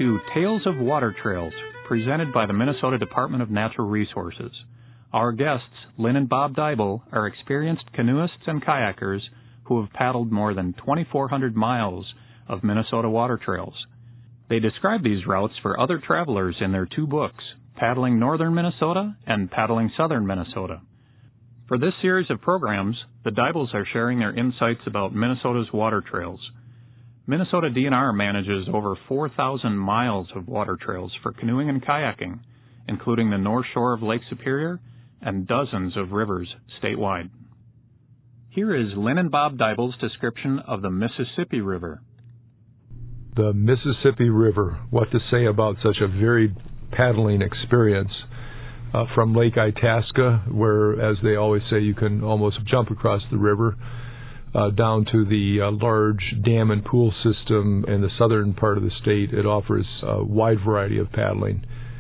to Tales of Water Trails, presented by the Minnesota Department of Natural Resources. Our guests, Lynn and Bob Dybel, are experienced canoeists and kayakers who have paddled more than 2,400 miles of Minnesota water trails. They describe these routes for other travelers in their two books, Paddling Northern Minnesota and Paddling Southern Minnesota. For this series of programs, the Dybels are sharing their insights about Minnesota's water trails. Minnesota DNR manages over 4,000 miles of water trails for canoeing and kayaking, including the North Shore of Lake Superior and dozens of rivers statewide. Here is Lynn and Bob Dybel's description of the Mississippi River. The Mississippi River, what to say about such a varied paddling experience. From Lake Itasca, where, as they always say, you can almost jump across the river, down to the large dam and pool system in the southern part of the state. It offers a wide variety of paddling.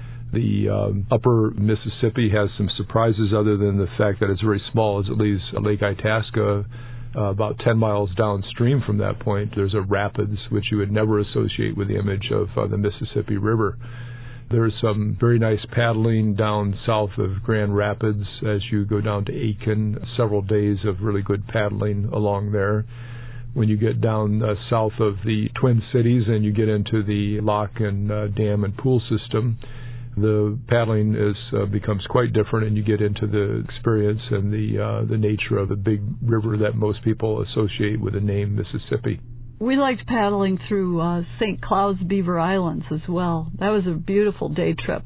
The upper Mississippi has some surprises other than the fact that it's very small as it leaves Lake Itasca. About 10 miles downstream from that point, there's a rapids, which you would never associate with the image of the Mississippi River. There's some very nice paddling down south of Grand Rapids as you go down to Aiken, several days of really good paddling along there. When you get down south of the Twin Cities and you get into the lock and dam and pool system, the paddling becomes quite different, and you get into the experience and the nature of the big river that most people associate with the name Mississippi. We liked paddling through St. Cloud's Beaver Islands as well. That was a beautiful day trip.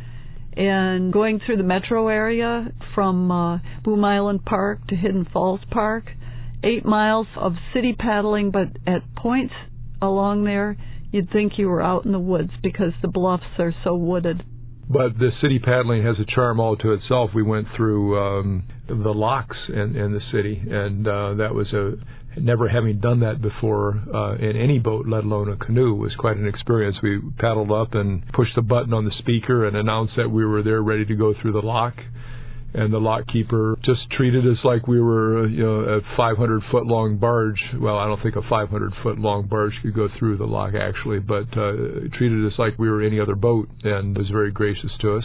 And going through the metro area from Boom Island Park to Hidden Falls Park, 8 miles of city paddling, but at points along there, you'd think you were out in the woods because the bluffs are so wooded. But the city paddling has a charm all to itself. We went through the locks in the city, and that was never having done that before in any boat, let alone a canoe, was quite an experience. We paddled up and pushed the button on the speaker and announced that we were there ready to go through the lock. And the lock keeper just treated us like we were, a 500-foot-long barge. Well, I don't think a 500-foot-long barge could go through the lock, actually, but treated us like we were any other boat and was very gracious to us.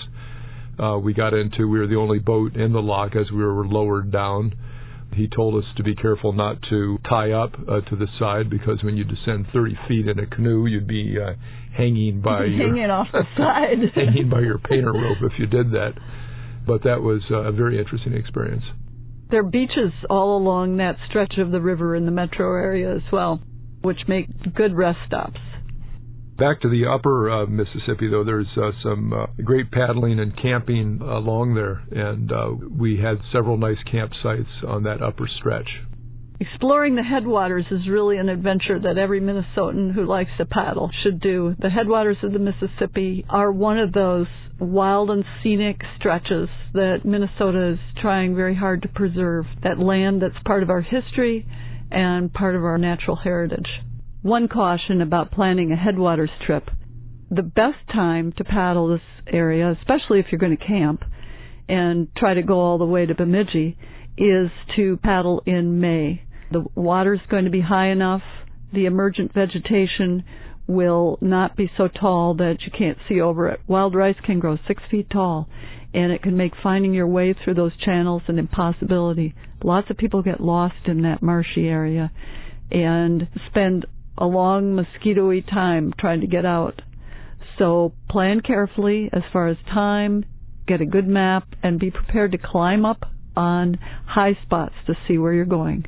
We were the only boat in the lock as we were lowered down. He told us to be careful not to tie up to the side, because when you descend 30 feet in a canoe, you'd be hanging off the side. Hanging by your painter rope if you did that. But that was a very interesting experience. There are beaches all along that stretch of the river in the metro area as well, which make good rest stops. Back to the upper Mississippi, though, there's some great paddling and camping along there, and we had several nice campsites on that upper stretch. Exploring the headwaters is really an adventure that every Minnesotan who likes to paddle should do. The headwaters of the Mississippi are one of those wild and scenic stretches that Minnesota is trying very hard to preserve, that land that's part of our history and part of our natural heritage. One caution about planning a headwaters trip: the best time to paddle this area, especially if you're going to camp and try to go all the way to Bemidji, is to paddle in May. The water's going to be high enough, the emergent vegetation will not be so tall that you can't see over it. Wild rice can grow 6 feet tall, and it can make finding your way through those channels an impossibility. Lots of people get lost in that marshy area and spend a long mosquito-y time trying to get out. So plan carefully as far as time, get a good map, and be prepared to climb up on high spots to see where you're going.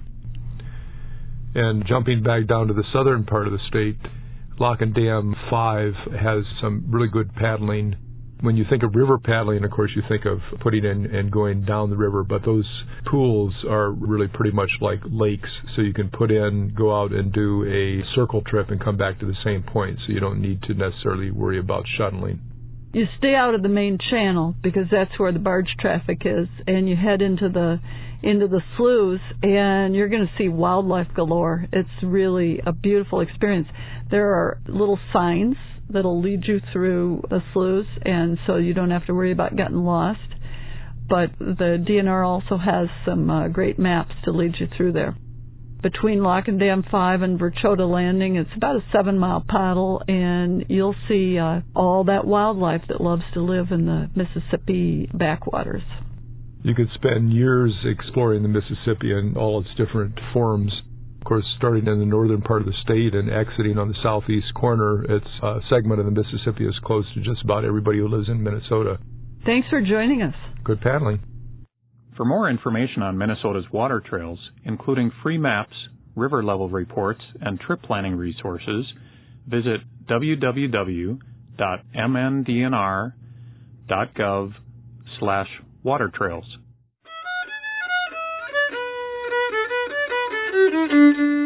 And jumping back down to the southern part of the state, Lock and Dam 5 has some really good paddling. When you think of river paddling, of course, you think of putting in and going down the river, but those pools are really pretty much like lakes, so you can put in, go out and do a circle trip and come back to the same point, so you don't need to necessarily worry about shuttling. You stay out of the main channel because that's where the barge traffic is, and you head into the sloughs, and you're going to see wildlife galore. It's really a beautiful experience. There are little signs that'll lead you through the sloughs, and so you don't have to worry about getting lost. But the DNR also has some great maps to lead you through there. between Lock and Dam 5 and Verchota Landing. It's about a 7-mile paddle, and you'll see all that wildlife that loves to live in the Mississippi backwaters. You could spend years exploring the Mississippi in all its different forms. Of course, starting in the northern part of the state and exiting on the southeast corner, it's a segment of the Mississippi is close to just about everybody who lives in Minnesota. Thanks for joining us. Good paddling. For more information on Minnesota's water trails, including free maps, river level reports, and trip planning resources, visit www.mndnr.gov/watertrails.